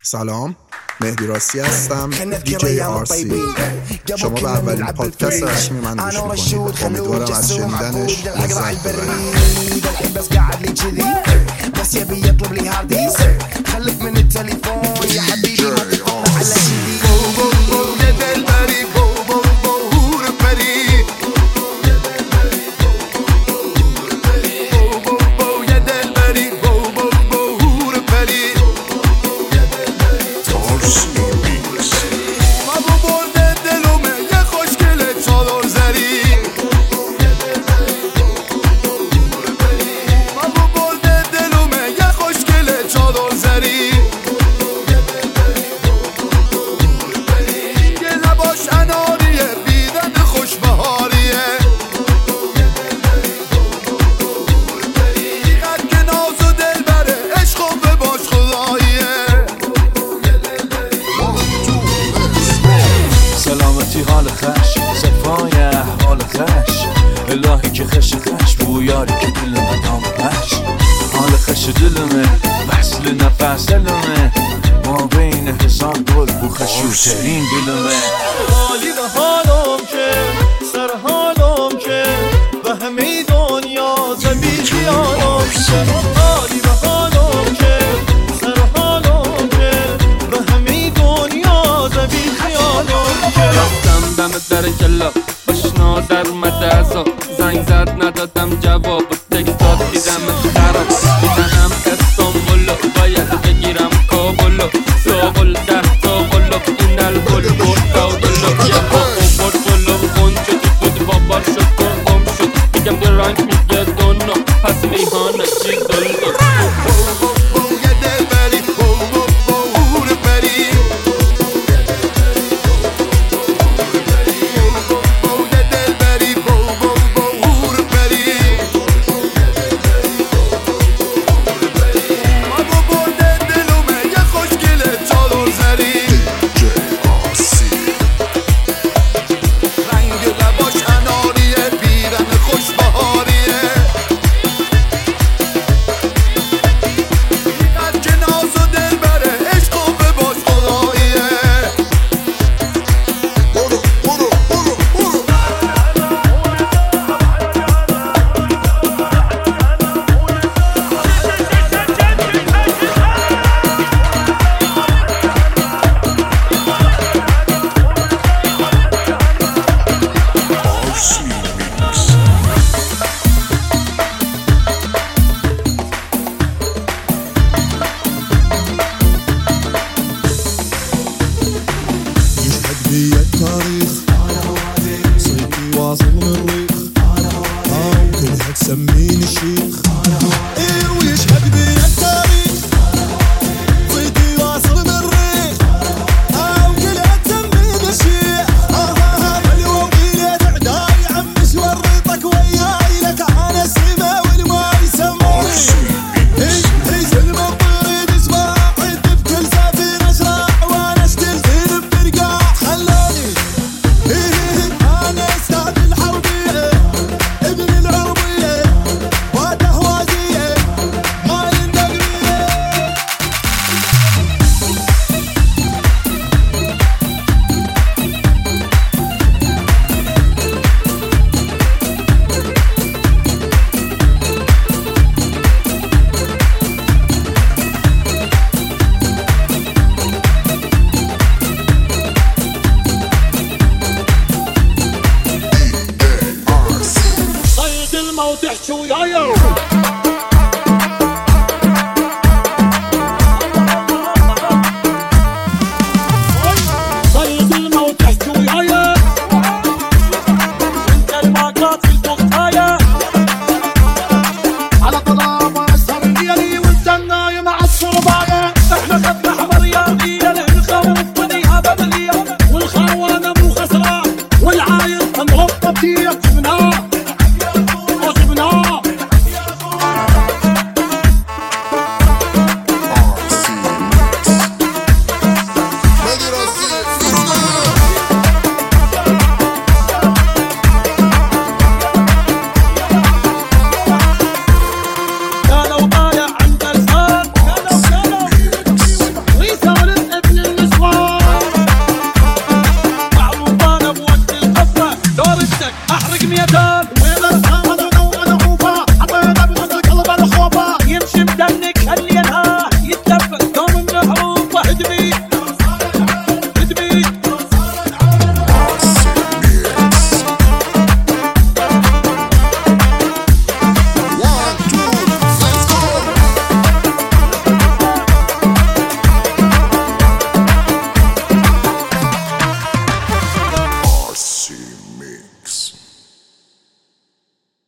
سلام، مهدی راستی هستم، دیجی آرسی. شما به اولین پادکست رسمی من گوش میکنید. امیدوارم از شنیدنش لذت ببرید. بس قاعد لي كذي بس يبي يطلب لي هارديس خليك من التليفون يا حبيبي ما تطلع على جديد يا دلبري بو ربري يا دلبري بو ربري ما برد دلومه يا خوشگل چادر زری حال خش صفای احوال خش الهی که خش بویاری که دل مدام خش حال خش دلمه وصل نفس دلمه ما بین هزار گل بو خشوترین دلمه حالی به حالم که سر حالم که به همه دنیا زمین خیالم که حالی به حالم که سر حالم که به همه دنیا زمین خیالم که دم در جلا بشنا در اومده ازا زنگ زد ندادم جواب تکست داد دیدم خراب دیدم استانبولو باید بگیرم کابلو ساقل 10 تا قلو این الگل برد دلو یه با بلو خونچه تو بود بابار شد گم شد میگم درنگ میگه دونو پس میهانه چی دلو التاريخ صيتي واصل من الريخ كلها تسميني الشيخ ويشهد بي التاريخ صيتي واصل من الريخ كلها تسميني الشيخ الوطيلة تعداي عمش ورطك وياي لك انا السما والما يسموني وتحشو يا